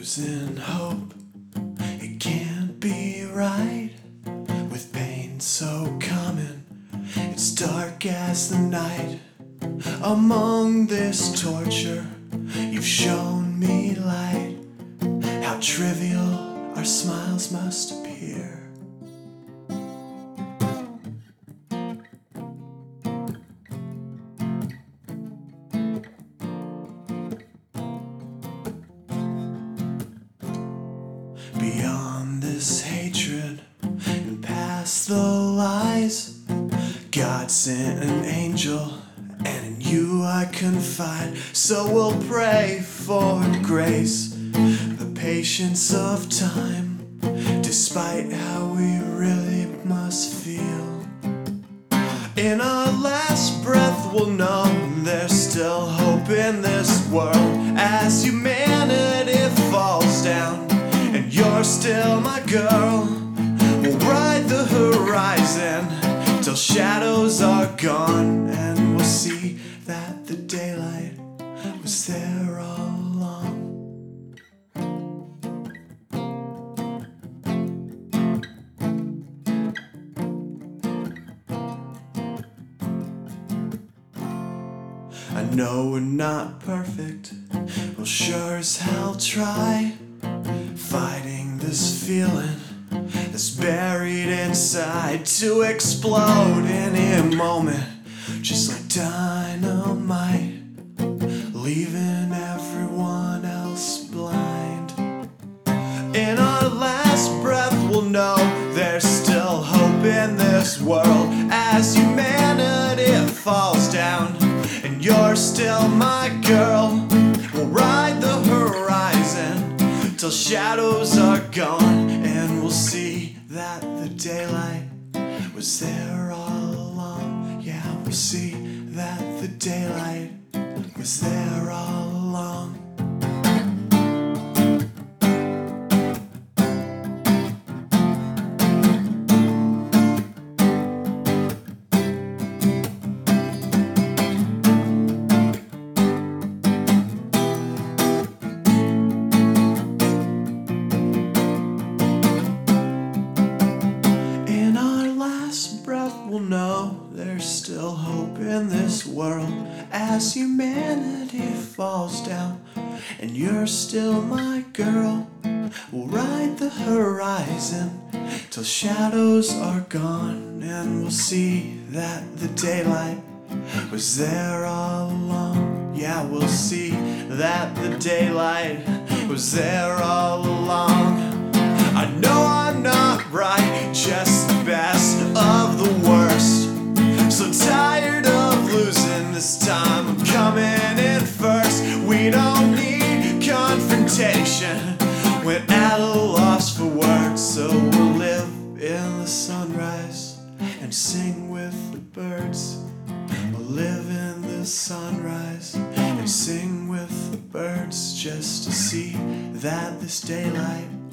losing hope. It can't be right with pain so common. It's dark as the night. Among this torture, you've shown me light. How trivial our smiles must appear. Beyond this hatred and past the lies, God sent an angel, and in you I confide. So we'll pray for grace, the patience of time, despite how we really must feel. In our last breath we'll know there's still hope in this world. As humanity falls down and you're still my girl, we'll ride the horizon till shadows are gone, and we'll see that the daylight was there all along. I know we're not perfect, we'll sure as hell try, fighting this feeling that's buried inside to explode any moment, just like dynamite, leaving everyone else blind. In our last breath we'll know there's still hope in this world. As humanity falls down and you're still my girl, we'll ride the horizon till shadows are gone, and we'll see that the daylight was there all along. Yeah, we'll see that the daylight was there all along. We'll know there's still hope in this world. As humanity falls down and you're still my girl, we'll ride the horizon till shadows are gone, and we'll see that the daylight was there all along. Yeah, we'll see that the daylight was there all along. I know I'm not right, just the best of the worst. So tired of losing this time, I'm coming in first. We don't need confrontation, we're at a loss for words. So we'll live in the sunrise and sing with the birds. We'll live in the sunrise and sing with the birds, just to see that this daylight